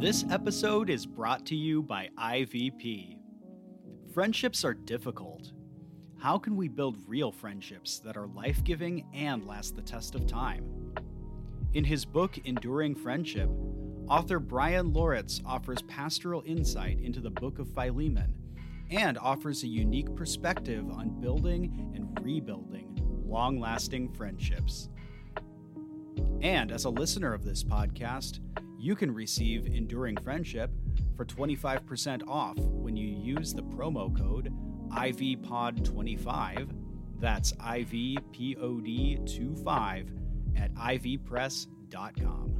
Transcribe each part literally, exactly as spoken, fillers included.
This episode is brought to you by I V P. Friendships are difficult. How can we build real friendships that are life-giving and last the test of time? In his book, Enduring Friendship, author Brian Loritz offers pastoral insight into the Book of Philemon and offers a unique perspective on building and rebuilding long-lasting friendships. And as a listener of this podcast, you can receive Enduring Friendship for twenty-five percent off when you use the promo code I V P O D twenty-five, that's I V P O D twenty-five, at I V press dot com.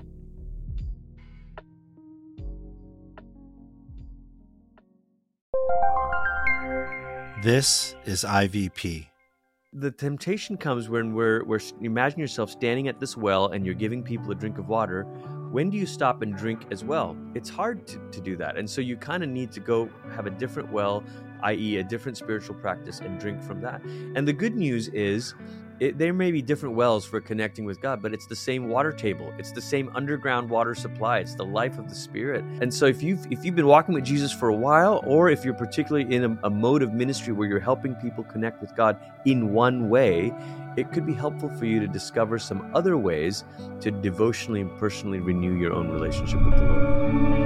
This is I V P. The temptation comes when we're, we're imagine yourself standing at this well and you're giving people a drink of water. When do you stop and drink as well? It's hard to, to do that. And so you kind of need to go have a different well, that is a different spiritual practice, and drink from that. And the good news is it, there may be different wells for connecting with God, but it's the same water table. It's the same underground water supply. It's the life of the Spirit. And so if you've, if you've been walking with Jesus for a while, or if you're particularly in a, a mode of ministry where you're helping people connect with God in one way, it could be helpful for you to discover some other ways to devotionally and personally renew your own relationship with the Lord.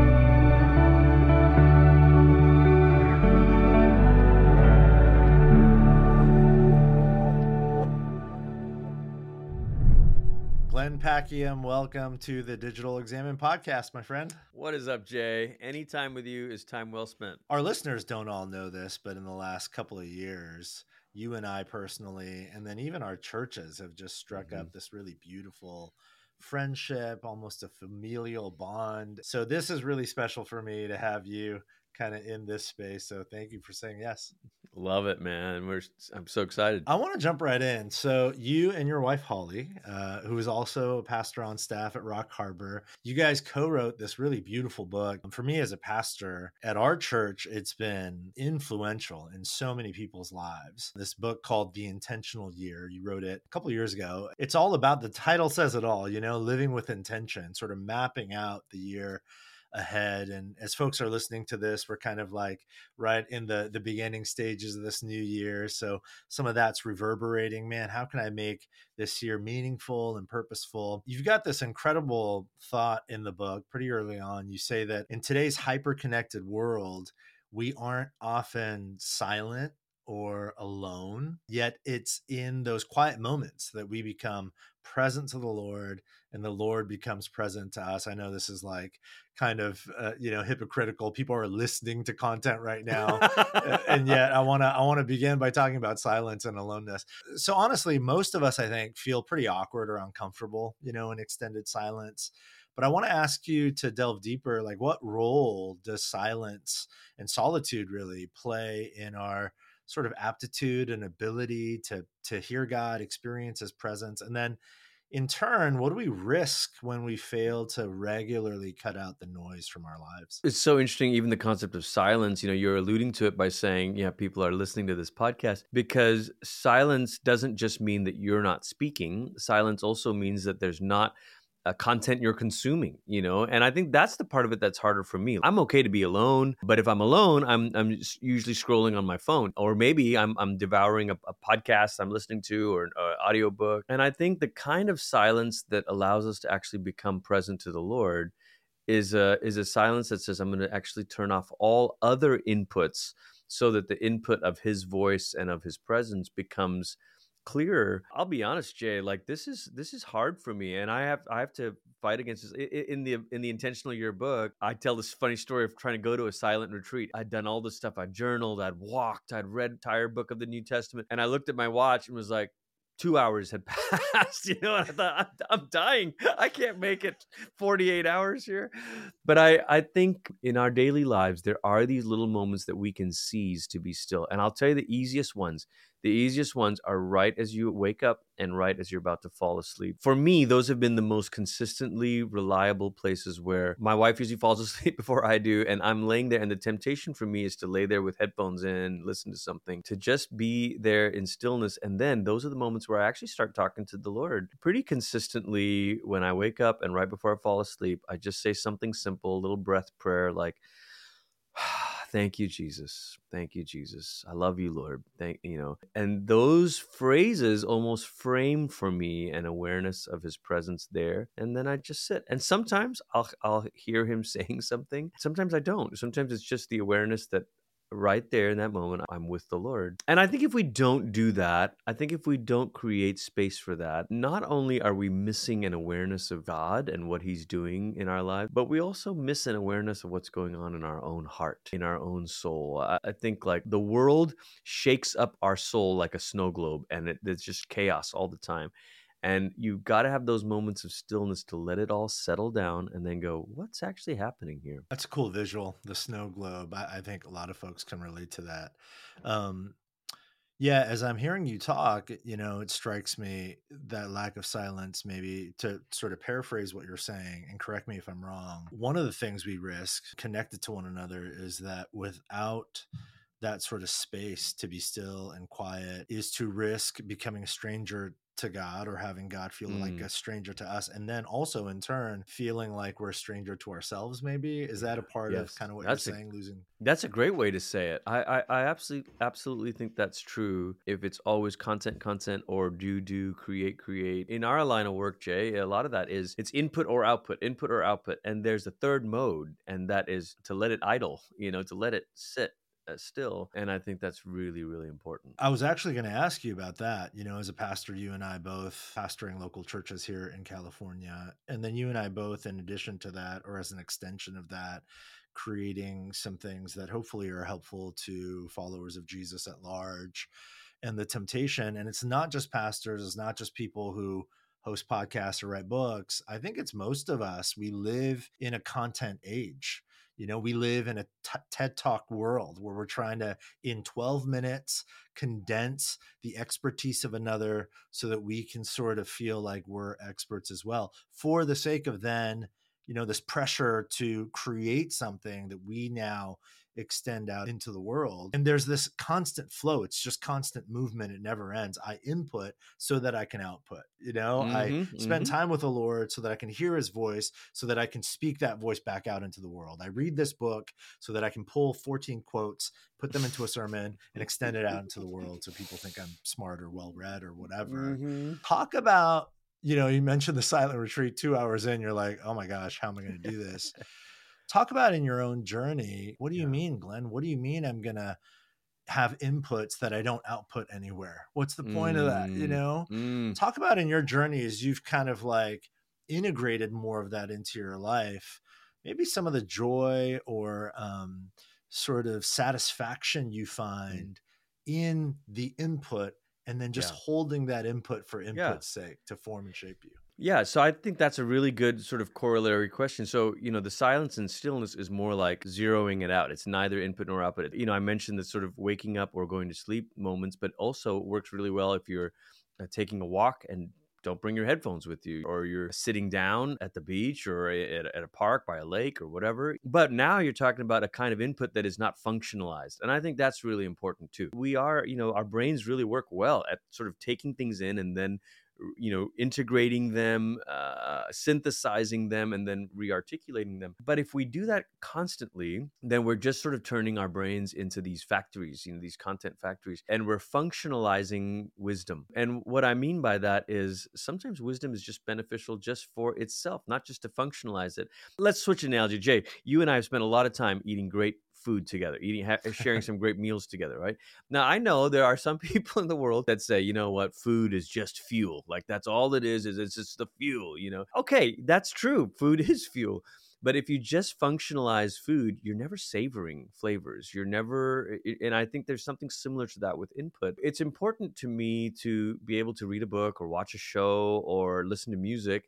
Glenn Packiam, welcome to the Digital Examine podcast, my friend. What is up, Jay? Any time with you is time well spent. Our listeners don't all know this, but in the last couple of years, you and I personally, and then even our churches have just struck mm-hmm. up this really beautiful friendship, almost a familial bond. So this is really special for me to have you kind of in this space. So thank you for saying yes. Love it, man. We're I'm so excited. I want to jump right in. So you and your wife, Holly, uh, who is also a pastor on staff at Rock Harbor, you guys co-wrote this really beautiful book. For me as a pastor at our church, it's been influential in so many people's lives. This book called The Intentional Year, you wrote it a couple of years ago. It's all about, the title says it all, you know, living with intention, sort of mapping out the year ahead. And as folks are listening to this, we're kind of like right in the the beginning stages of this new year. So some of that's reverberating. Man, how can I make this year meaningful and purposeful? You've got this incredible thought in the book pretty early on. You say that in today's hyper-connected world, we aren't often silent or alone, yet it's in those quiet moments that we become present to the Lord and the Lord becomes present to us. I know this is like kind of, uh, you know, hypocritical. People are listening to content right now. And yet I want to, I want to begin by talking about silence and aloneness. So honestly, most of us, I think, feel pretty awkward or uncomfortable, you know, in extended silence. But I want to ask you to delve deeper, like what role does silence and solitude really play in our sort of aptitude and ability to to hear God, experience his presence? And then in turn, what do we risk when we fail to regularly cut out the noise from our lives? It's so interesting, even the concept of silence. You know, you're alluding to it by saying, yeah, people are listening to this podcast, because silence doesn't just mean that you're not speaking. Silence also means that there's not Uh, content you're consuming, you know, and I think that's the part of it that's harder for me. I'm okay to be alone, but if I'm alone, I'm I'm usually scrolling on my phone, or maybe I'm I'm devouring a, a podcast I'm listening to, or an audiobook. And I think the kind of silence that allows us to actually become present to the Lord is a is a silence that says, I'm going to actually turn off all other inputs so that the input of his voice and of his presence becomes clearer. I'll be honest, Jay, like this is this is hard for me, and I have I have to fight against this. In the in the Intentional Year book, I tell this funny story of trying to go to a silent retreat. I'd done all this stuff. I'd journaled, I'd walked, I'd read entire book of the New Testament, and I looked at my watch and was like, two hours had passed, you know, and I thought, I'm, I'm dying. I can't make it forty-eight hours here. But I, I think in our daily lives, there are these little moments that we can seize to be still. And I'll tell you the easiest ones. The easiest ones are right as you wake up and right as you're about to fall asleep. For me, those have been the most consistently reliable places where my wife usually falls asleep before I do, and I'm laying there, and the temptation for me is to lay there with headphones in, listen to something, to just be there in stillness. And then those are the moments where I actually start talking to the Lord pretty consistently. When I wake up and right before I fall asleep, I just say something simple, a little breath prayer like, thank you, Jesus. Thank you, Jesus. I love you, Lord. Thank you know. And those phrases almost frame for me an awareness of his presence there. And then I just sit. And sometimes I'll I'll hear him saying something. Sometimes I don't. Sometimes it's just the awareness that right there in that moment, I'm with the Lord. And I think if we don't do that, I think if we don't create space for that, not only are we missing an awareness of God and what he's doing in our life, but we also miss an awareness of what's going on in our own heart, in our own soul. I, I think like the world shakes up our soul like a snow globe, and it, it's just chaos all the time. And you've got to have those moments of stillness to let it all settle down and then go, what's actually happening here? That's a cool visual, the snow globe. I, I think a lot of folks can relate to that. Um, yeah, as I'm hearing you talk, you know, it strikes me that lack of silence, maybe to sort of paraphrase what you're saying, and correct me if I'm wrong. One of the things we risk connected to one another is that without that sort of space to be still and quiet is to risk becoming a stranger to God, or having God feel mm. like a stranger to us. And then also in turn, feeling like we're a stranger to ourselves, maybe. Is that a part yes. of kind of what that's you're a, saying, losing? That's a great way to say it. I, I, I absolutely, absolutely think that's true. If it's always content, content, or do, do, create, create. In our line of work, Jay, a lot of that is it's input or output, input or output. And there's a third mode, and that is to let it idle, you know, to let it sit. Uh, still. And I think that's really, really important. I was actually going to ask you about that. You know, as a pastor, you and I both pastoring local churches here in California. And then you and I both, in addition to that, or as an extension of that, creating some things that hopefully are helpful to followers of Jesus at large. And the temptation, and it's not just pastors, it's not just people who host podcasts or write books. I think it's most of us. We live in a content age. You know, we live in a t- TED Talk world where we're trying to, in twelve minutes, condense the expertise of another so that we can sort of feel like we're experts as well, for the sake of then, you know, this pressure to create something that we now extend out into the world. And there's this constant flow. It's just constant movement. It never ends. I input so that I can output, you know, mm-hmm, I spend mm-hmm. time with the Lord so that I can hear his voice, so that I can speak that voice back out into the world. I read this book so that I can pull fourteen quotes, put them into a sermon, and extend it out into the world so people think I'm smart or well-read or whatever. Mm-hmm. Talk about, you know, you mentioned the silent retreat, two hours in, you're like, oh my gosh, how am I going to do this? Talk about in your own journey. What do you yeah. mean, Glenn? What do you mean I'm going to have inputs that I don't output anywhere? What's the point mm, of that? You know, mm. talk about in your journey as you've kind of like integrated more of that into your life, maybe some of the joy or um, sort of satisfaction you find mm. in the input, and then just yeah. holding that input for input's yeah. sake to form and shape you. Yeah, so I think that's a really good sort of corollary question. So, you know, the silence and stillness is more like zeroing it out. It's neither input nor output. You know, I mentioned the sort of waking up or going to sleep moments, but also works really well if you're uh, taking a walk and don't bring your headphones with you, or you're sitting down at the beach or at, at a park by a lake or whatever. But now you're talking about a kind of input that is not functionalized. And I think that's really important too. We are, you know, our brains really work well at sort of taking things in and then, you know, integrating them, uh, synthesizing them, and then re-articulating them. But if we do that constantly, then we're just sort of turning our brains into these factories, you know, these content factories, and we're functionalizing wisdom. And what I mean by that is sometimes wisdom is just beneficial just for itself, not just to functionalize it. Let's switch analogy. Jay, you and I have spent a lot of time eating great food together, eating, ha- sharing some great meals together, right? Now, I know there are some people in the world that say, you know what, food is just fuel. Like that's all it is, is it's just the fuel, you know? Okay, that's true. Food is fuel. But if you just functionalize food, you're never savoring flavors. You're never, and I think there's something similar to that with input. It's important to me to be able to read a book or watch a show or listen to music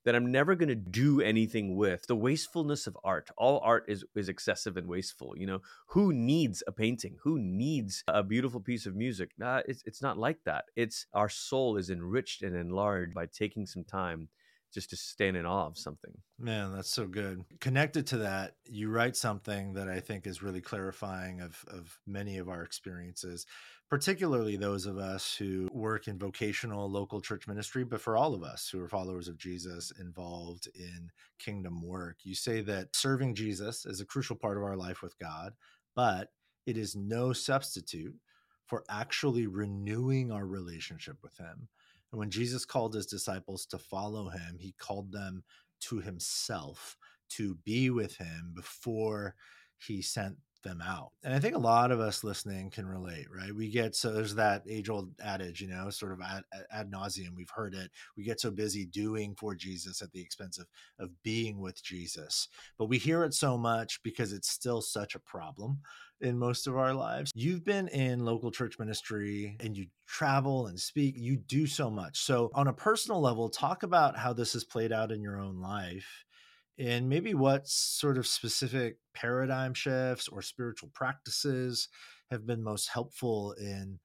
that I'm never going to do anything with. The wastefulness of art. All art is, is excessive and wasteful. You know, who needs a painting? Who needs a beautiful piece of music? Nah, it's, it's not like that. It's our soul is enriched and enlarged by taking some time just to stand in awe of something. Man, that's so good. Connected to that, you write something that I think is really clarifying of, of many of our experiences, particularly those of us who work in vocational local church ministry, but for all of us who are followers of Jesus involved in kingdom work. You say that serving Jesus is a crucial part of our life with God, but it is no substitute for actually renewing our relationship with him. And when Jesus called his disciples to follow him, he called them to himself, to be with him before he sent them out. And I think a lot of us listening can relate, right? We get, so there's that age old adage, you know, sort of ad, ad nauseum. We've heard it. We get so busy doing for Jesus at the expense of, of being with Jesus. But we hear it so much because it's still such a problem in most of our lives. You've been in local church ministry and you travel and speak, you do so much. So on a personal level, talk about how this has played out in your own life and maybe what sort of specific paradigm shifts or spiritual practices have been most helpful in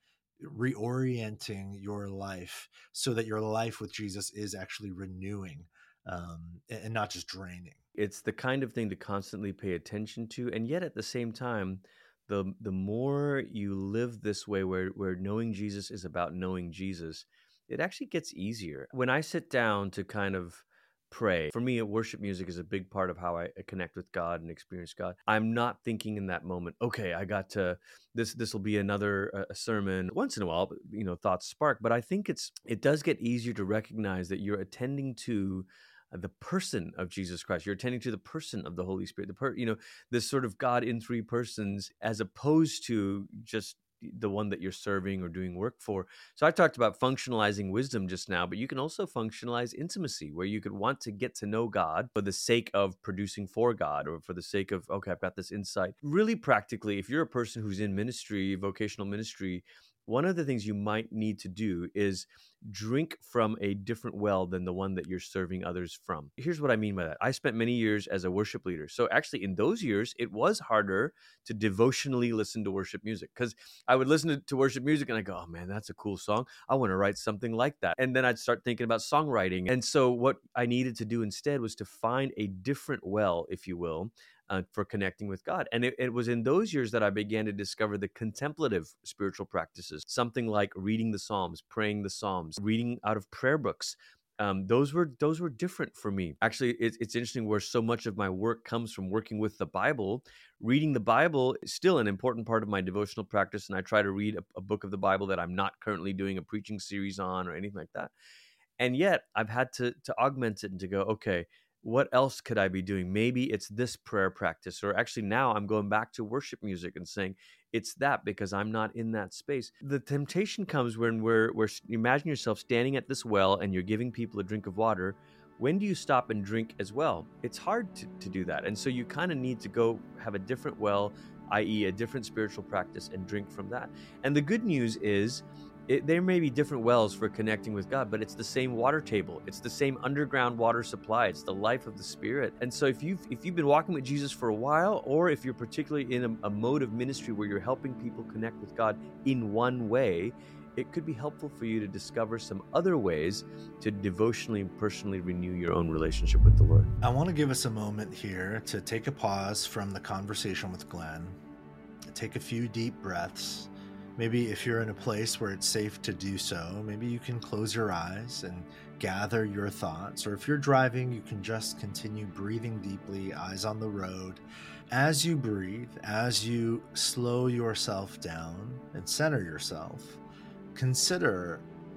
reorienting your life so that your life with Jesus is actually renewing um, and not just draining. It's the kind of thing to constantly pay attention to. And yet at the same time, the the more you live this way where, where knowing Jesus is about knowing Jesus, it actually gets easier. When I sit down to kind of pray, for me, worship music is a big part of how I connect with God and experience God. I'm not thinking in that moment, okay, I got to, this this will be another uh, sermon. Once in a while, you know, thoughts spark, but I think it's it does get easier to recognize that you're attending to the person of Jesus Christ. You're attending to the person of the Holy Spirit, the per, you know, this sort of God in three persons, as opposed to just the one that you're serving or doing work for. So I talked about functionalizing wisdom just now, but you can also functionalize intimacy, where you could want to get to know God for the sake of producing for God, or for the sake of, okay, I've got this insight. Really practically, if you're a person who's in ministry, vocational ministry, one of the things you might need to do is drink from a different well than the one that you're serving others from. Here's what I mean by that. I spent many years as a worship leader. So actually in those years, it was harder to devotionally listen to worship music, because I would listen to, to worship music and I go, oh man, that's a cool song. I want to write something like that. And then I'd start thinking about songwriting. And so what I needed to do instead was to find a different well, if you will, Uh, for connecting with God. And it, it was in those years that I began to discover the contemplative spiritual practices, something like reading the Psalms, praying the Psalms, reading out of prayer books. Um, those were those were different for me. Actually, it, it's interesting where so much of my work comes from working with the Bible. Reading the Bible is still an important part of my devotional practice, and I try to read a, a book of the Bible that I'm not currently doing a preaching series on or anything like that. And yet I've had to to augment it and to go, okay, what else could I be doing? Maybe it's this prayer practice, or actually now I'm going back to worship music and saying it's that, because I'm not in that space. The temptation comes when we're, we're imagine yourself standing at this well and you're giving people a drink of water. When do you stop and drink as well? It's hard to, to do that. And so you kind of need to go have a different well, that is a different spiritual practice, and drink from that. And the good news is, It, there may be different wells for connecting with God, but it's the same water table. It's the same underground water supply. It's the life of the Spirit. And so if you've, if you've been walking with Jesus for a while, or if you're particularly in a, a mode of ministry where you're helping people connect with God in one way, it could be helpful for you to discover some other ways to devotionally and personally renew your own relationship with the Lord. I want to give us a moment here to take a pause from the conversation with Glenn, take a few deep breaths. Maybe if you're in a place where it's safe to do so, maybe you can close your eyes and gather your thoughts. Or if you're driving, you can just continue breathing deeply, eyes on the road. As you breathe, as you slow yourself down and center yourself, consider,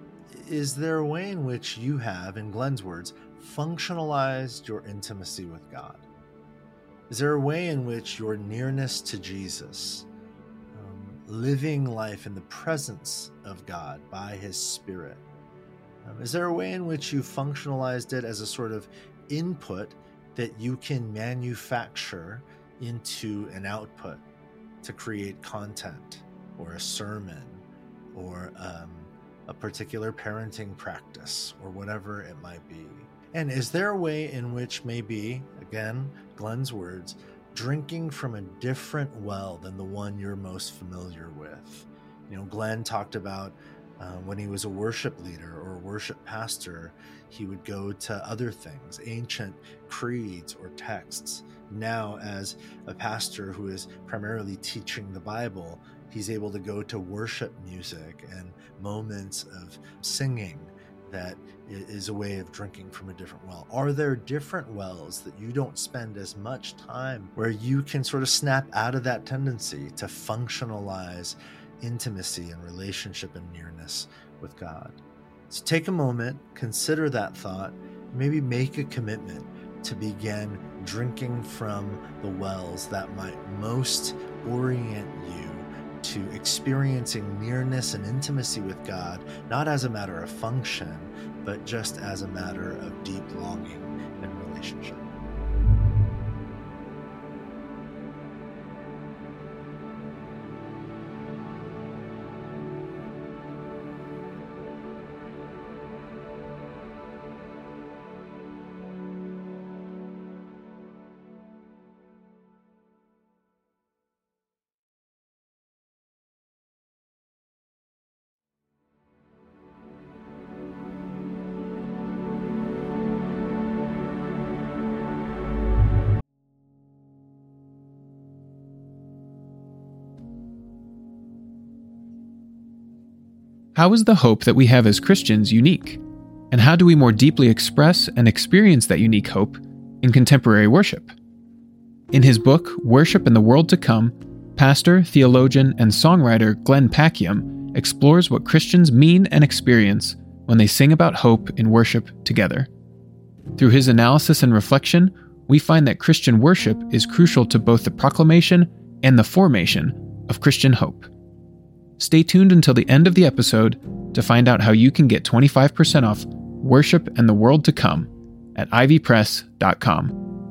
is there a way in which you have, in Glenn's words, functionalized your intimacy with God? Is there a way in which your nearness to Jesus, living life in the presence of God by his Spirit, um, is there a way in which you functionalized it as a sort of input that you can manufacture into an output to create content or a sermon or um, a particular parenting practice or whatever it might be? And is there a way in which maybe, again, Glenn's words, drinking from a different well than the one you're most familiar with? You know, Glenn talked about uh, when he was a worship leader or a worship pastor, he would go to other things, ancient creeds or texts. Now, as a pastor who is primarily teaching the Bible, he's able to go to worship music and moments of singing that is a way of drinking from a different well. Are there different wells that you don't spend as much time where you can sort of snap out of that tendency to functionalize intimacy and relationship and nearness with God? So take a moment, consider that thought, maybe make a commitment to begin drinking from the wells that might most orient you to experiencing nearness and intimacy with God, not as a matter of function, but just as a matter of deep longing and relationship. How is the hope that we have as Christians unique? And how do we more deeply express and experience that unique hope in contemporary worship? In his book, Worship in the World to Come, pastor, theologian, and songwriter Glenn Packiam explores what Christians mean and experience when they sing about hope in worship together. Through his analysis and reflection, we find that Christian worship is crucial to both the proclamation and the formation of Christian hope. Stay tuned until the end of the episode to find out how you can get twenty-five percent off Worship and the World to Come at ivy press dot com.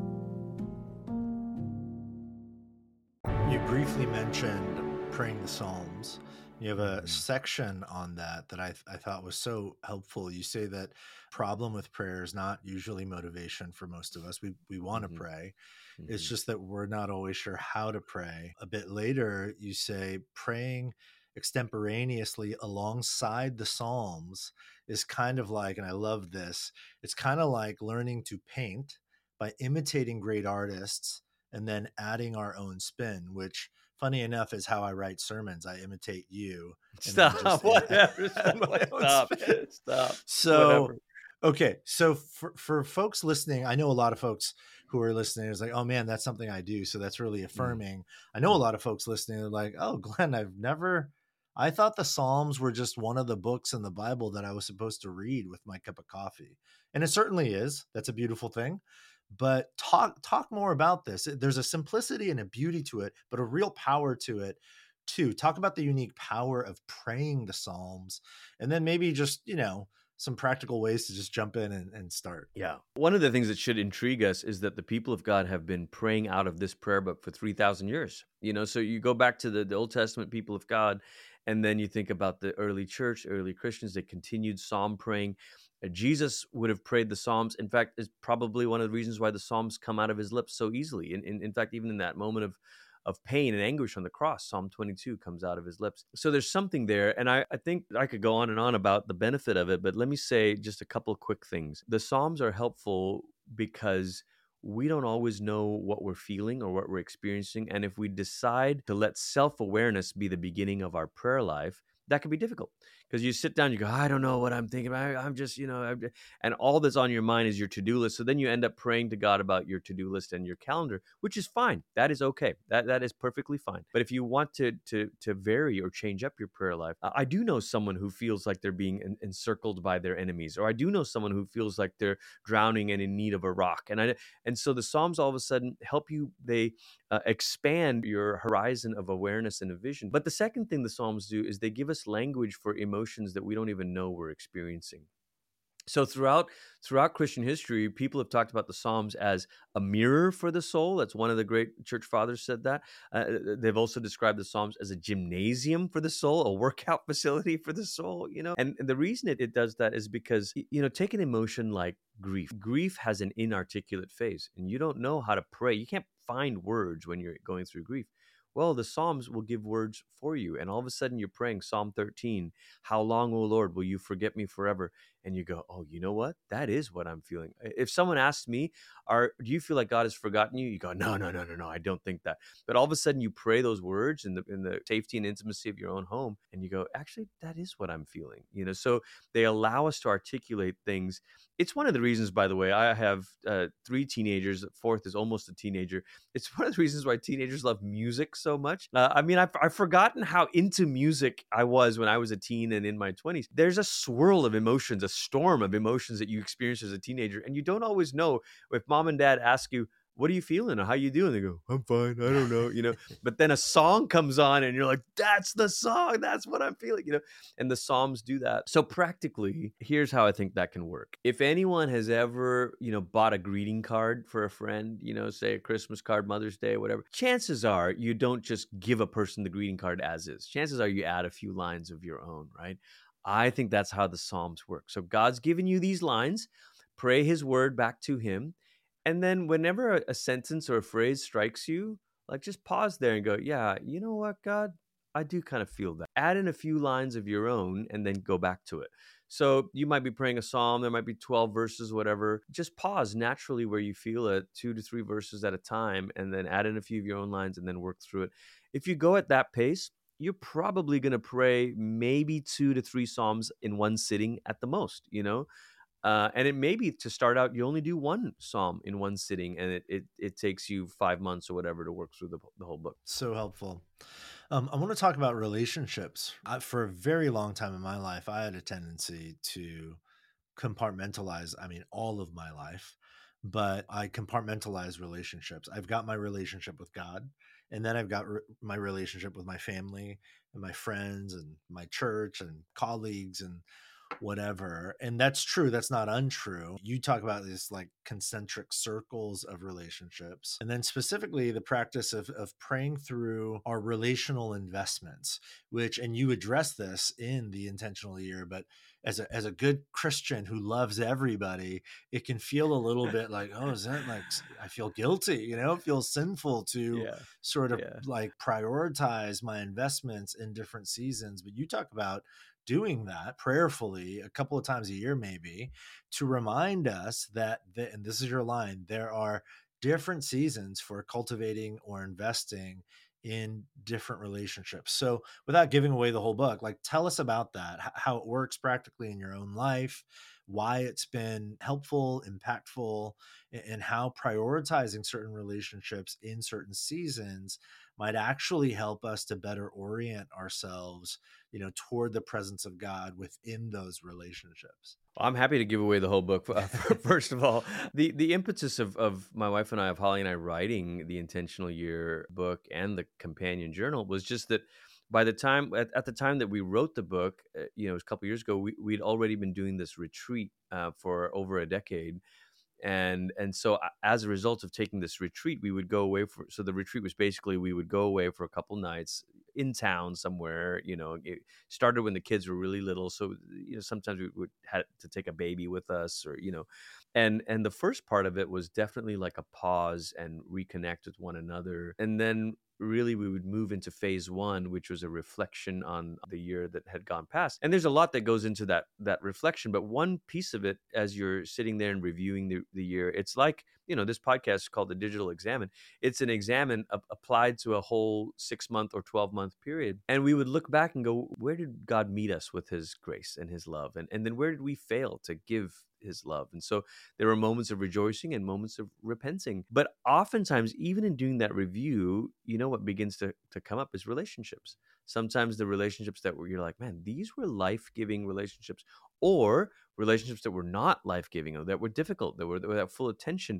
You briefly mentioned praying the Psalms. You have a section on that that I, I thought was so helpful. You say that problem with prayer is not usually motivation for most of us. We we want to mm-hmm. pray. Mm-hmm. It's just that we're not always sure how to pray. A bit later, you say praying extemporaneously alongside the Psalms is kind of like, and I love this, it's kind of like learning to paint by imitating great artists and then adding our own spin, which funny enough is how I write sermons. I imitate you. Stop, just, whatever, stop, stop, stop. So, whatever. Okay. So for, for folks listening, I know a lot of folks who are listening is like, oh man, that's something I do. So that's really affirming. Mm. I know a lot of folks listening are like, oh, Glenn, I've never, I thought the Psalms were just one of the books in the Bible that I was supposed to read with my cup of coffee. And it certainly is. That's a beautiful thing. But talk talk more about this. There's a simplicity and a beauty to it, but a real power to it too. Talk about the unique power of praying the Psalms, and then maybe just, you know, some practical ways to just jump in and, and start. Yeah. One of the things that should intrigue us is that the people of God have been praying out of this prayer book for three thousand years. You know, so you go back to the, the Old Testament people of God, and then you think about the early church, early Christians, they continued psalm praying. Uh, Jesus would have prayed the Psalms. In fact, is probably one of the reasons why the Psalms come out of his lips so easily. In, in, in fact, even in that moment of of pain and anguish on the cross, Psalm twenty-two comes out of his lips. So there's something there. And I, I think I could go on and on about the benefit of it, but let me say just a couple of quick things. The Psalms are helpful because we don't always know what we're feeling or what we're experiencing. And if we decide to let self-awareness be the beginning of our prayer life, that can be difficult because you sit down, you go, I don't know what I'm thinking about. I'm just, you know, I'm, and all that's on your mind is your to-do list. So then you end up praying to God about your to-do list and your calendar, which is fine. That is okay. That that is perfectly fine. But if you want to to to vary or change up your prayer life, I do know someone who feels like they're being en- encircled by their enemies, or I do know someone who feels like they're drowning and in need of a rock. And I and so the Psalms all of a sudden help you. They uh, expand your horizon of awareness and of vision. But the second thing the Psalms do is they give us language for emotions that we don't even know we're experiencing. So throughout throughout Christian history, people have talked about the Psalms as a mirror for the soul. That's one of the great church fathers said that. Uh, they've also described the Psalms as a gymnasium for the soul, a workout facility for the soul, you know. And, and the reason it, it does that is because, you know, take an emotion like grief. Grief has an inarticulate phase, and you don't know how to pray. You can't find words when you're going through grief. Well, the Psalms will give words for you. And all of a sudden you're praying Psalm thirteen, how long, O Lord, will you forget me forever? And you go, oh, you know what? That is what I'm feeling. If someone asked me, "Are do you feel like God has forgotten you?" You go, no, no, no, no, no, I don't think that. But all of a sudden you pray those words in the in the safety and intimacy of your own home, and you go, actually, that is what I'm feeling. You know, so they allow us to articulate things. It's one of the reasons, by the way, I have uh, three teenagers. The fourth is almost a teenager. It's one of the reasons why teenagers love music so much. Uh, I mean, I've, I've forgotten how into music I was when I was a teen and in my twenties. There's a swirl of emotions, a storm of emotions that you experience as a teenager. And you don't always know if mom and dad ask you, what are you feeling? Or how you doing? They go, I'm fine. I don't know, you know, but then a song comes on and you're like, that's the song. That's what I'm feeling, you know, and the Psalms do that. So practically, here's how I think that can work. If anyone has ever, you know, bought a greeting card for a friend, you know, say a Christmas card, Mother's Day, whatever, chances are you don't just give a person the greeting card as is. Chances are you add a few lines of your own, right? I think that's how the Psalms work. So God's given you these lines, pray his word back to him. And then whenever a, a sentence or a phrase strikes you, like just pause there and go, yeah, you know what, God, I do kind of feel that. Add in a few lines of your own and then go back to it. So you might be praying a psalm, there might be twelve verses, whatever. Just pause naturally where you feel it, two to three verses at a time, and then add in a few of your own lines and then work through it. If you go at that pace, you're probably going to pray maybe two to three psalms in one sitting at the most, you know? Uh, and it may be to start out, you only do one psalm in one sitting, and it, it, it takes you five months or whatever to work through the, the whole book. So helpful. Um, I want to talk about relationships. I, for a very long time in my life, I had a tendency to compartmentalize, I mean, all of my life, but I compartmentalize relationships. I've got my relationship with God, and then I've got re- my relationship with my family and my friends and my church and colleagues and whatever. And that's true. That's not untrue. You talk about these like concentric circles of relationships. And then specifically the practice of, of praying through our relational investments, which, and you address this in the intentional year, but as a, as a good Christian who loves everybody, it can feel a little bit like, oh, is that like, I feel guilty, you know, it feels sinful to Yeah. sort of Yeah. like prioritize my investments in different seasons. But you talk about doing that prayerfully a couple of times a year, maybe, to remind us that, the, and this is your line, there are different seasons for cultivating or investing in different relationships. So without giving away the whole book, like tell us about that, how it works practically in your own life, why it's been helpful, impactful, and how prioritizing certain relationships in certain seasons might actually help us to better orient ourselves, you know, toward the presence of God within those relationships. I'm happy to give away the whole book. Uh, first of all, the, the impetus of, of my wife and I, of Holly and I writing the Intentional Year book and the companion journal was just that by the time, at, at the time that we wrote the book, uh, you know, it was a couple of years ago, we, we'd already been doing this retreat uh, for over a decade. And and so as a result of taking this retreat, we would go away for, so the retreat was basically, we would go away for a couple nights in town somewhere. You know, it started when the kids were really little. So, you know, sometimes we would had to take a baby with us, or, you know, and, and the first part of it was definitely like a pause and reconnect with one another. And then really we would move into phase one, which was a reflection on the year that had gone past. And there's a lot that goes into that that reflection, but one piece of it, as you're sitting there and reviewing the, the year, it's like, you know, this podcast is called The Digital Examine. It's an examine uh, applied to a whole six month or twelve month period. And we would look back and go, where did God meet us with his grace and his love? And, and then where did we fail to give his love? And so there were moments of rejoicing and moments of repenting. But oftentimes, even in doing that review, you know, what begins to, to come up is relationships. Sometimes the relationships that were, you're like, man, these were life-giving relationships, or relationships that were not life-giving, or that were difficult, that were, that were full of tension,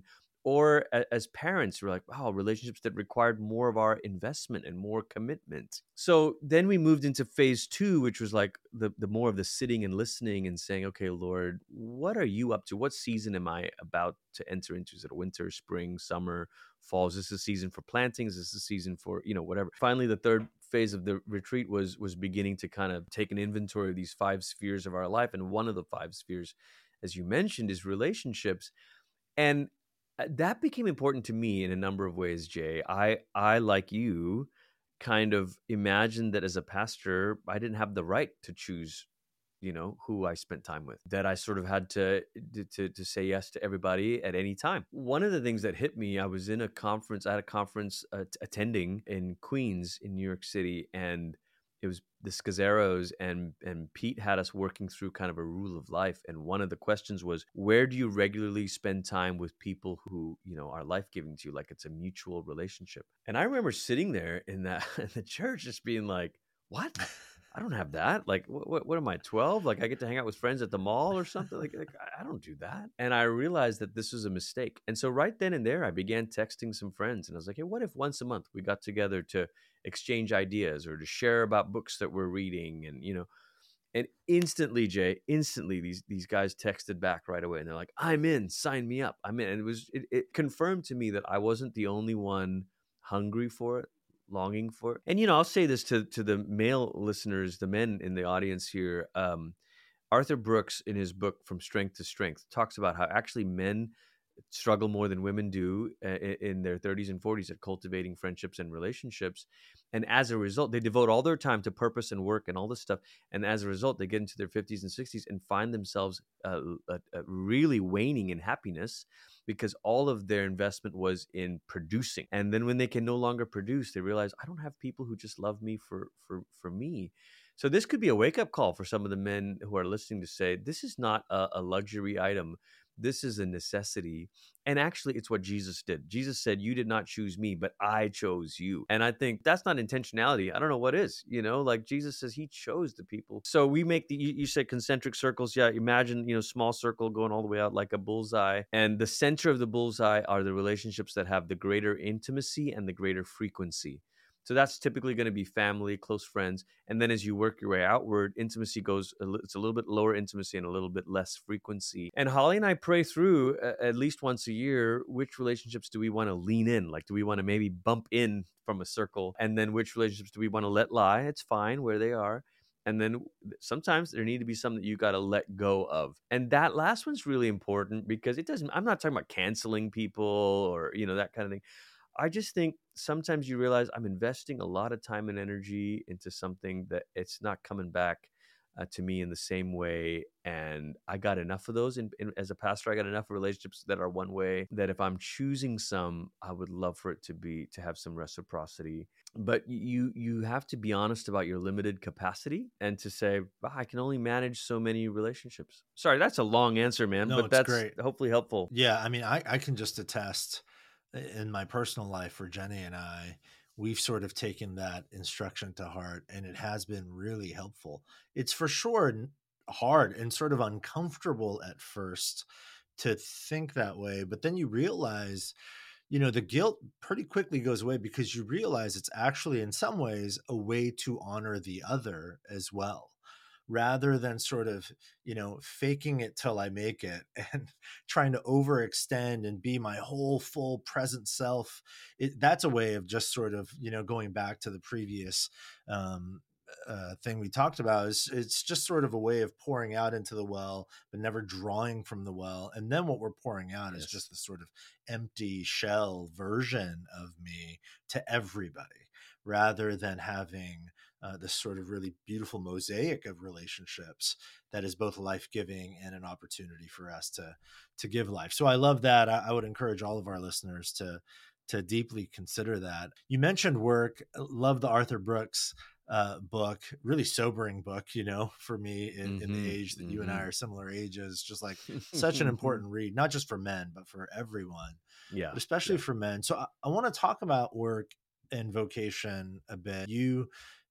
Or a- as parents, we're like, wow, relationships that required more of our investment and more commitment. So then we moved into phase two, which was like the, the more of the sitting and listening and saying, okay, Lord, what are you up to? What season am I about to enter into? Is it winter, spring, summer, fall? Is this a season for plantings? Is this a season for, you know, whatever? Finally, the third phase of the retreat was was beginning to kind of take an inventory of these five spheres of our life. And one of the five spheres, as you mentioned, is relationships. And uh, that became important to me in a number of ways, Jay. I, I like you, kind of imagined that as a pastor, I didn't have the right to choose, you know, who I spent time with, that I sort of had to, to, to say yes to everybody at any time. One of the things that hit me, I was in a conference, I had a conference uh, attending in Queens in New York City, and it was the Scazzeros, and and Pete had us working through kind of a rule of life. And one of the questions was, where do you regularly spend time with people who, you know, are life-giving to you, like it's a mutual relationship? And I remember sitting there in that in the church just being like, what? I don't have that. Like, what, what, what am I, twelve? Like, I get to hang out with friends at the mall or something? Like, like, I don't do that. And I realized that this was a mistake. And so right then and there, I began texting some friends. And I was like, hey, what if once a month we got together to exchange ideas or to share about books that we're reading? And, you know, and instantly, Jay, instantly, these these guys texted back right away. And they're like, I'm in, sign me up. I'm in. And it was, it, it confirmed to me that I wasn't the only one hungry for it, longing for it. And, you know, I'll say this to, to the male listeners, the men in the audience here. Um, Arthur Brooks, in his book, From Strength to Strength, talks about how actually men struggle more than women do uh, in their thirties and forties at cultivating friendships and relationships. And as a result, they devote all their time to purpose and work and all this stuff. And as a result, they get into their fifties and sixties and find themselves uh, uh, really waning in happiness, because all of their investment was in producing. And then when they can no longer produce, they realize, I don't have people who just love me for for for me. So this could be a wake-up call for some of the men who are listening to say, this is not a, a luxury item. This is a necessity. And actually, it's what Jesus did. Jesus said, you did not choose me, but I chose you. And I think that's not intentionality. I don't know what is, you know, like Jesus says he chose the people. So we make the, you, you say concentric circles. Yeah. Imagine, you know, small circle going all the way out like a bullseye. And the center of the bullseye are the relationships that have the greater intimacy and the greater frequency. So that's typically going to be family, close friends. And then as you work your way outward, intimacy goes, it's a little bit lower intimacy and a little bit less frequency. And Holly and I pray through uh, at least once a year, which relationships do we want to lean in? Like, do we want to maybe bump in from a circle? And then which relationships do we want to let lie? It's fine where they are. And then sometimes there need to be some that you got to let go of. And that last one's really important because it doesn't, I'm not talking about canceling people or, you know, that kind of thing. I just think sometimes you realize I'm investing a lot of time and energy into something that it's not coming back uh, to me in the same way. And I got enough of those. In, in, as a pastor, I got enough relationships that are one way, that if I'm choosing some, I would love for it to be, to have some reciprocity. But you you have to be honest about your limited capacity and to say, oh, I can only manage so many relationships. Sorry, that's a long answer, man, No, but it's that's great. Hopefully helpful. Yeah, I mean, I, I can just attest in my personal life for Jenny and I, we've sort of taken that instruction to heart, and it has been really helpful. It's for sure hard and sort of uncomfortable at first to think that way, but then you realize, you know, the guilt pretty quickly goes away because you realize it's actually in some ways a way to honor the other as well, rather than sort of, you know, faking it till I make it and trying to overextend and be my whole full present self. It, that's a way of just sort of, you know, going back to the previous um, uh, thing we talked about. Is it's just sort of a way of pouring out into the well, but never drawing from the well. And then what we're pouring out yes. is just the sort of empty shell version of me to everybody, rather than having Uh, this sort of really beautiful mosaic of relationships that is both life-giving and an opportunity for us to to give life. So I love that. I, I would encourage all of our listeners to to deeply consider that. You mentioned work. Love the Arthur Brooks uh, book, really sobering book, you know, for me in, mm-hmm, in the age that mm-hmm. you and I are similar ages, just like such an important read, not just for men, but for everyone, yeah, but especially yeah. for men. So I, I want to talk about work and vocation a bit. You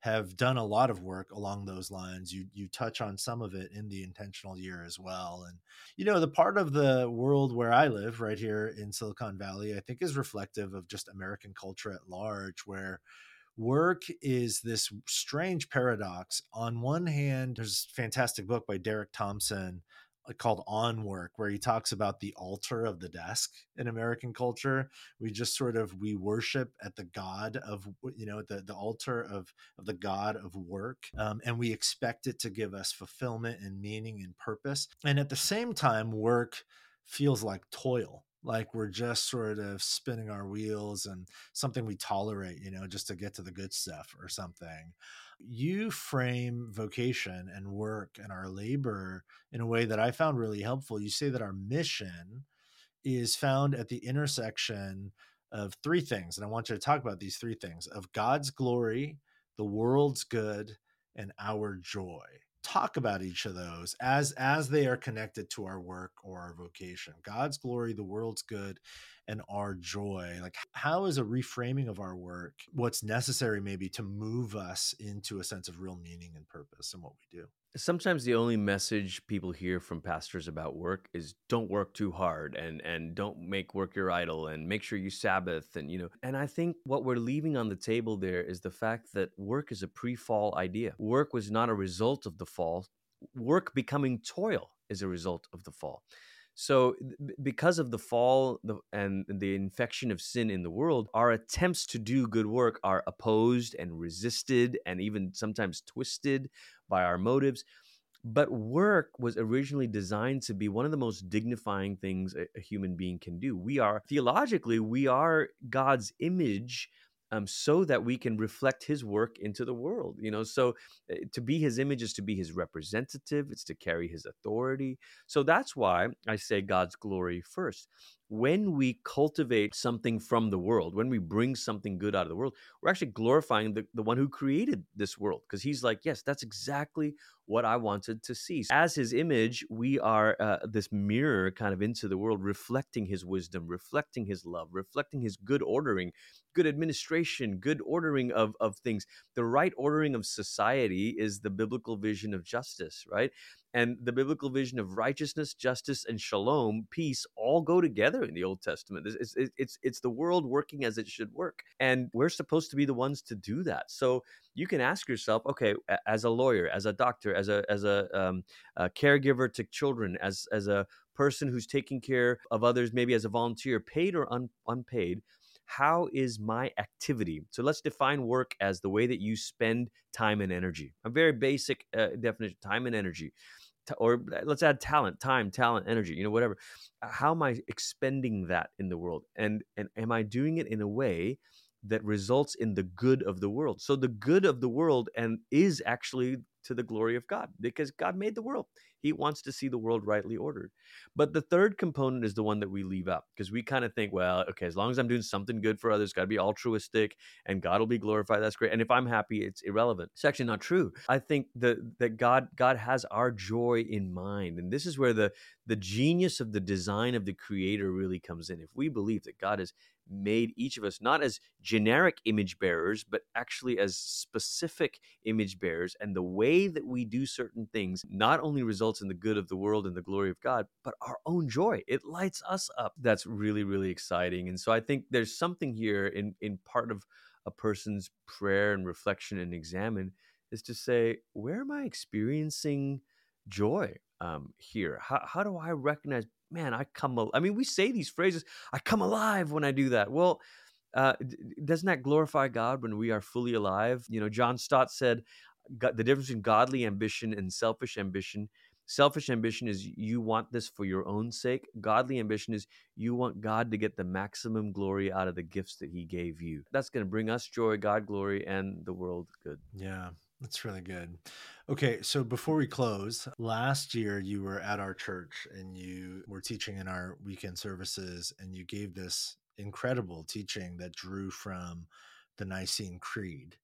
have done a lot of work along those lines. You you touch on some of it in the intentional year as well. And you know, the part of the world where I live right here in Silicon Valley, I think is reflective of just American culture at large, where work is this strange paradox. On one hand, there's a fantastic book by Derek Thompson uh, called On Work, where he talks about the altar of the desk in American culture. We just sort of, we worship at the God of, you know, the, the altar of, of the God of work. Um, and we expect it to give us fulfillment and meaning and purpose. And at the same time, work feels like toil. Like we're just sort of spinning our wheels and something we tolerate, you know, just to get to the good stuff or something. You frame vocation and work and our labor in a way that I found really helpful. You say that our mission is found at the intersection of three things. And I want you to talk about these three things: of God's glory, the world's good, and our joy. Talk about each of those as as they are connected to our work or our vocation. God's glory, the world's good, and our joy. Like, how is a reframing of our work what's necessary maybe to move us into a sense of real meaning and purpose in what we do? Sometimes the only message people hear from pastors about work is don't work too hard and and don't make work your idol and make sure you Sabbath, and you know. And I think what we're leaving on the table there is the fact that work is a pre-fall idea. Work was not a result of the fall. Work becoming toil is a result of the fall. So b- because of the fall the, and the infection of sin in the world, our attempts to do good work are opposed and resisted and even sometimes twisted by our motives. But work was originally designed to be one of the most dignifying things a, a human being can do. We are, theologically, we are God's image, um, so that we can reflect his work into the world. You know, so uh, to be his image is to be his representative. It's to carry his authority. So that's why I say God's glory first. When we cultivate something from the world, when we bring something good out of the world, we're actually glorifying the, the one who created this world, because he's like, yes, that's exactly what I wanted to see. As his image, we are uh, this mirror kind of into the world, reflecting his wisdom, reflecting his love, reflecting his good ordering, good administration, good ordering of, of things. The right ordering of society is the biblical vision of justice, right? And the biblical vision of righteousness, justice, and shalom, peace, all go together in the Old Testament. It's, it's, it's, it's the world working as it should work. And we're supposed to be the ones to do that. So you can ask yourself, okay, as a lawyer, as a doctor, as a as a, um, a caregiver to children, as as a person who's taking care of others, maybe as a volunteer, paid or un, unpaid, how is my activity? So let's define work as the way that you spend time and energy. A very basic uh, definition: time and energy. Or let's add talent, time, talent, energy, you know, whatever. How am I expending that in the world? And and am I doing it in a way that results in the good of the world? So the good of the world and is actually to the glory of God, because God made the world. He wants to see the world rightly ordered. But the third component is the one that we leave out, because we kind of think, well, okay, as long as I'm doing something good for others, got to be altruistic and God will be glorified. That's great. And if I'm happy, it's irrelevant. It's actually not true. I think that that God God has our joy in mind. And this is where the the genius of the design of the creator really comes in. If we believe that God has made each of us not as generic image bearers, but actually as specific image bearers, and the way that we do certain things not only results in the good of the world and the glory of God, but our own joy. It lights us up. That's really, really exciting. And so I think there's something here in, in part of a person's prayer and reflection and examine is to say, where am I experiencing joy um, here? How, how do I recognize, man, I come, al-. I mean, we say these phrases, I come alive when I do that. Well, uh, doesn't that glorify God when we are fully alive? You know, John Stott said, God, the difference between godly ambition and selfish ambition. Selfish ambition is you want this for your own sake. Godly ambition is you want God to get the maximum glory out of the gifts that he gave you. That's going to bring us joy, God glory, and the world good. Yeah. That's really good. Okay, so before we close, last year you were at our church and you were teaching in our weekend services, and you gave this incredible teaching that drew from the Nicene Creed.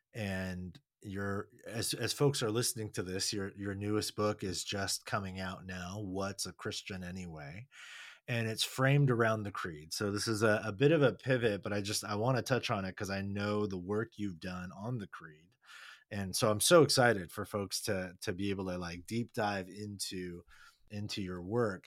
And your as as folks are listening to this, your your newest book is just coming out now, What's a Christian Anyway? And it's framed around the creed. So this is a, a bit of a pivot, but I just I want to touch on it because I know the work you've done on the creed. And so I'm so excited for folks to to be able to like deep dive into into your work.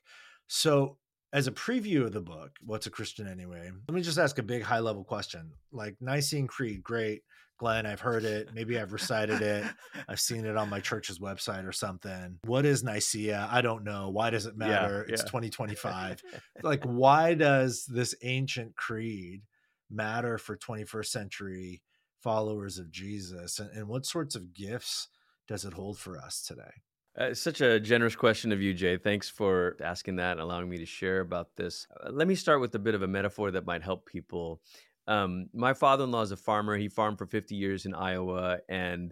So as a preview of the book, What's a Christian Anyway? Let me just ask a big high level question. Like Nicene Creed, great. Glenn, I've heard it. Maybe I've recited it. I've seen it on my church's website or something. What is Nicaea? I don't know. Why does it matter? Yeah, It's yeah. twenty twenty-five. Like, why does this ancient creed matter for twenty-first century followers of Jesus? And, and what sorts of gifts does it hold for us today? Uh, such a generous question of you, Jay. Thanks for asking that and allowing me to share about this. Uh, let me start with a bit of a metaphor that might help people. Um, my father-in-law is a farmer. He farmed for fifty years in Iowa, and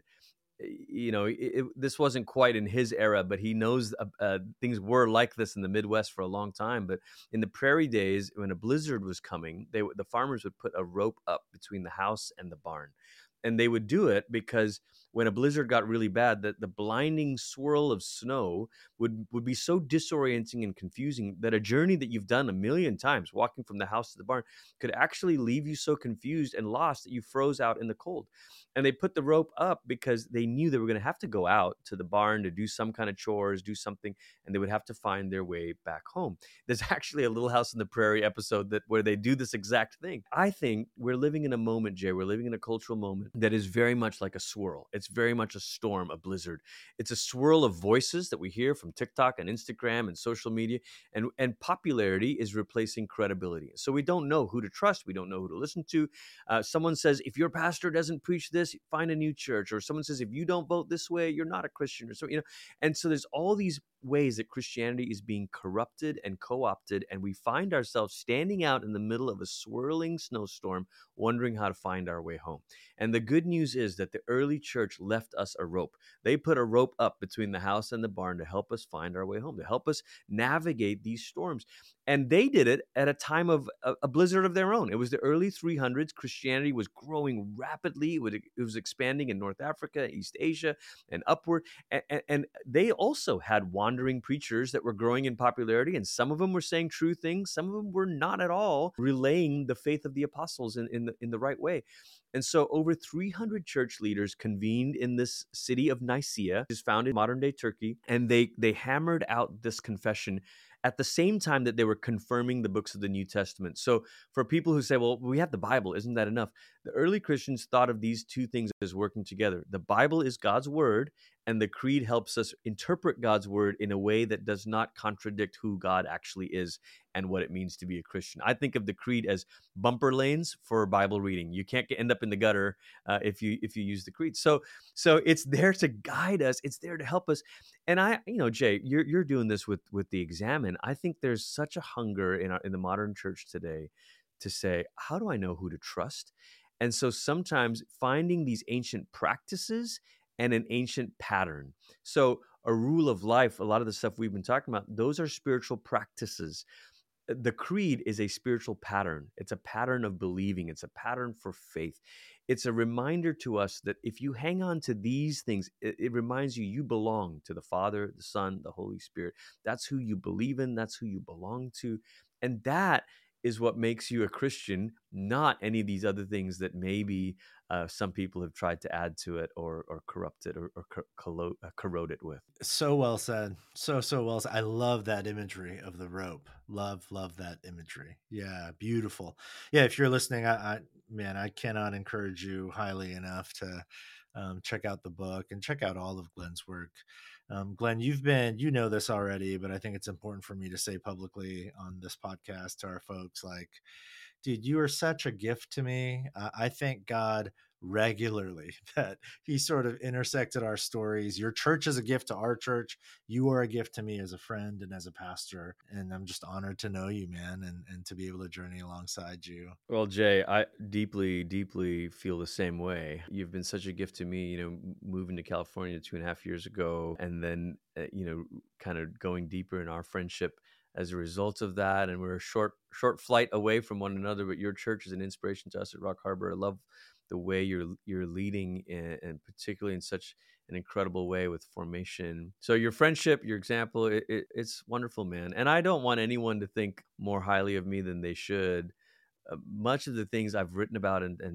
you know, it, it, this wasn't quite in his era, but he knows uh, uh, things were like this in the Midwest for a long time. But in the prairie days, when a blizzard was coming, they the farmers would put a rope up between the house and the barn. And they would do it because when a blizzard got really bad, that the blinding swirl of snow would, would be so disorienting and confusing that a journey that you've done a million times, walking from the house to the barn, could actually leave you so confused and lost that you froze out in the cold. And they put the rope up because they knew they were going to have to go out to the barn to do some kind of chores, do something, and they would have to find their way back home. There's actually a Little House on the Prairie episode that where they do this exact thing. I think we're living in a moment, Jay, we're living in a cultural moment that is very much like a swirl. It's very much a storm, a blizzard. It's a swirl of voices that we hear from TikTok and Instagram and social media, and, and popularity is replacing credibility. So we don't know who to trust. We don't know who to listen to. Uh, someone says, if your pastor doesn't preach this, find a new church. Or someone says, if you don't vote this way, you're not a Christian. Or so, you know, and so there's all these ways that Christianity is being corrupted and co-opted, and we find ourselves standing out in the middle of a swirling snowstorm, wondering how to find our way home. And the good news is that the early church left us a rope. They put a rope up between the house and the barn to help us find our way home, to help us navigate these storms. And they did it at a time of a, a blizzard of their own. It was the early three hundreds. Christianity was growing rapidly. It, would, it was expanding in North Africa, East Asia, and upward. And, and, and they also had wandering preachers that were growing in popularity. And some of them were saying true things. Some of them were not at all relaying the faith of the apostles in, in, the, in the right way. And so over three hundred church leaders convened in this city of Nicaea, which is found in modern-day Turkey, and they they hammered out this confession at the same time that they were confirming the books of the New Testament. So for people who say, well, we have the Bible, isn't that enough? The early Christians thought of these two things as working together. The Bible is God's word, and the creed helps us interpret God's word in a way that does not contradict who God actually is and what it means to be a Christian. I think of the creed as bumper lanes for Bible reading. You can't get, end up in the gutter uh, if you if you use the creed. So so it's there to guide us. It's there to help us. And I, you know, Jay, you're you're doing this with with the Examine. I think there's such a hunger in our, in the modern church today to say, how do I know who to trust? And so sometimes finding these ancient practices and an ancient pattern. So a rule of life, a lot of the stuff we've been talking about, those are spiritual practices. The creed is a spiritual pattern. It's a pattern of believing. It's a pattern for faith. It's a reminder to us that if you hang on to these things, it, it reminds you you belong to the Father, the Son, the Holy Spirit. That's who you believe in. That's who you belong to. And that is what makes you a Christian, not any of these other things that maybe uh, some people have tried to add to it or or corrupt it or, or corro- uh, corrode it with. So well said. So, so well said. I love that imagery of the rope. Love, love that imagery. Yeah, beautiful. Yeah, if you're listening, I, I man, I cannot encourage you highly enough to um, check out the book and check out all of Glenn's work. Um, Glenn, you've been, you know this already, but I think it's important for me to say publicly on this podcast to our folks, like, dude, you are such a gift to me. Uh, I thank God regularly that he sort of intersected our stories. Your church is a gift to our church. You are a gift to me as a friend and as a pastor. And I'm just honored to know you, man, and, and to be able to journey alongside you. Well, Jay, I deeply, deeply feel the same way. You've been such a gift to me, you know, moving to California two and a half years ago, and then, uh, you know, kind of going deeper in our friendship as a result of that. And we're a short, short flight away from one another, but your church is an inspiration to us at Rock Harbor. I love the way you're you're leading, in, and particularly in such an incredible way with formation. So your friendship, your example, it, it, it's wonderful, man. And I don't want anyone to think more highly of me than they should. Uh, much of the things I've written about and, and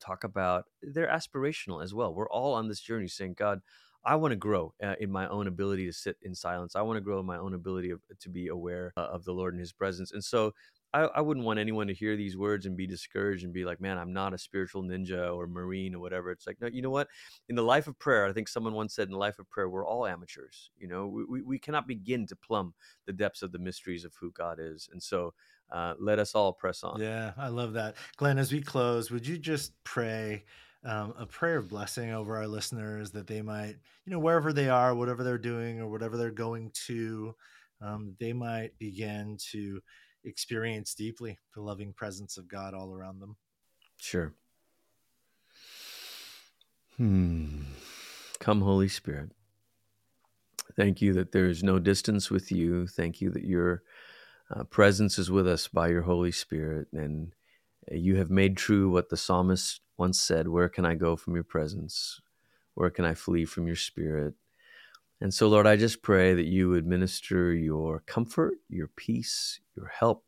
talk about, they're aspirational as well. We're all on this journey saying, God, I want to grow uh, in my own ability to sit in silence. I want to grow in my own ability of, to be aware uh, of the Lord and his presence. And so I, I wouldn't want anyone to hear these words and be discouraged and be like, man, I'm not a spiritual ninja or Marine or whatever. It's like, no, you know what? In the life of prayer, I think someone once said in the life of prayer, we're all amateurs. You know, we, we, we cannot begin to plumb the depths of the mysteries of who God is. And so uh, let us all press on. Yeah, I love that. Glenn, as we close, would you just pray Um, a prayer of blessing over our listeners, that they might, you know, wherever they are, whatever they're doing or whatever they're going to, um, they might begin to experience deeply the loving presence of God all around them. Sure. Hmm. Come, Holy Spirit. Thank you that there is no distance with you. Thank you that your uh, presence is with us by your Holy Spirit. And you have made true what the psalmist once said, where can I go from your presence? Where can I flee from your spirit? And so, Lord, I just pray that you would minister your comfort, your peace, your help.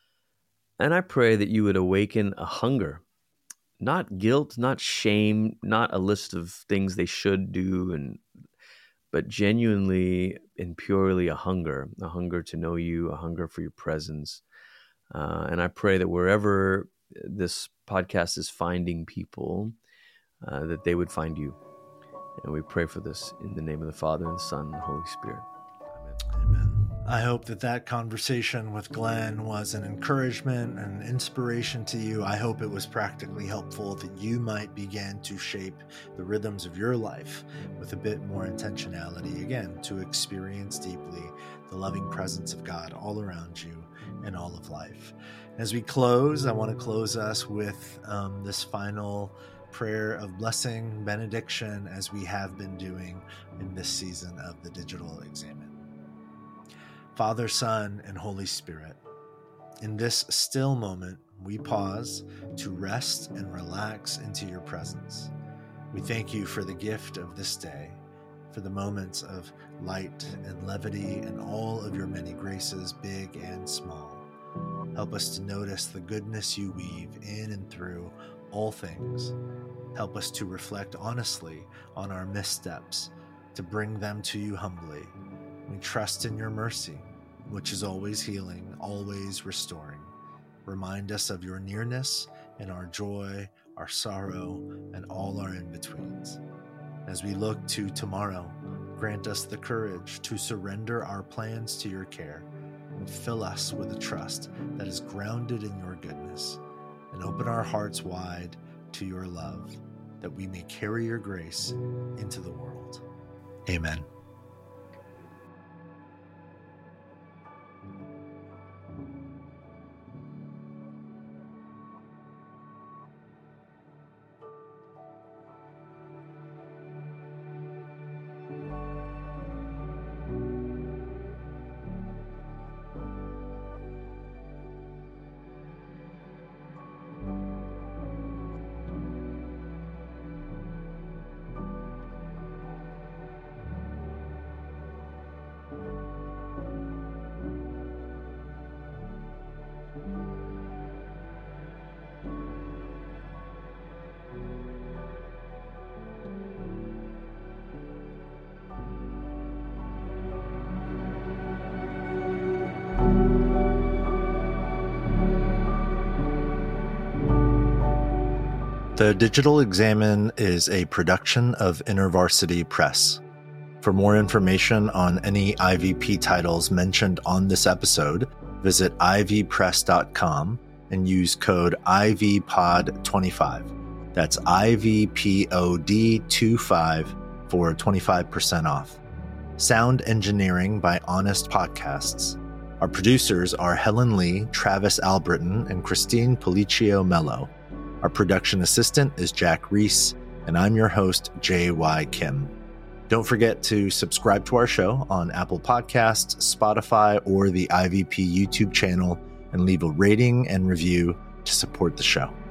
And I pray that you would awaken a hunger, not guilt, not shame, not a list of things they should do, and but genuinely and purely a hunger, a hunger to know you, a hunger for your presence. Uh, and I pray that wherever this podcast is finding people, uh, that they would find you. And we pray for this in the name of the Father, and the Son, and the Holy Spirit. Amen. Amen. I hope that that conversation with Glenn was an encouragement and inspiration to you. I hope it was practically helpful, that you might begin to shape the rhythms of your life with a bit more intentionality, again, to experience deeply the loving presence of God all around you in all of life. As we close, I want to close us with um, this final prayer of blessing, benediction, as we have been doing in this season of the Digital Examen. Father, Son, and Holy Spirit, in this still moment, we pause to rest and relax into your presence. We thank you for the gift of this day, for the moments of light and levity and all of your many graces, big and small. Help us to notice the goodness you weave in and through all things. Help us to reflect honestly on our missteps, to bring them to you humbly. We trust in your mercy, which is always healing, always restoring. Remind us of your nearness in our joy, our sorrow, and all our in-betweens. As we look to tomorrow, grant us the courage to surrender our plans to your care, and fill us with a trust that is grounded in your goodness, and open our hearts wide to your love, that we may carry your grace into the world. Amen. The Digital Examen is a production of InterVarsity Press. For more information on any I V P titles mentioned on this episode, visit I V press dot com and use code I V pod twenty-five. That's I V P O D twenty-five for twenty-five percent off. Sound engineering by Honest Podcasts. Our producers are Helen Lee, Travis Albritton, and Christine Policio Mello. Our production assistant is Jack Reese, and I'm your host, J Y Kim. Don't forget to subscribe to our show on Apple Podcasts, Spotify, or the I V P YouTube channel, and leave a rating and review to support the show.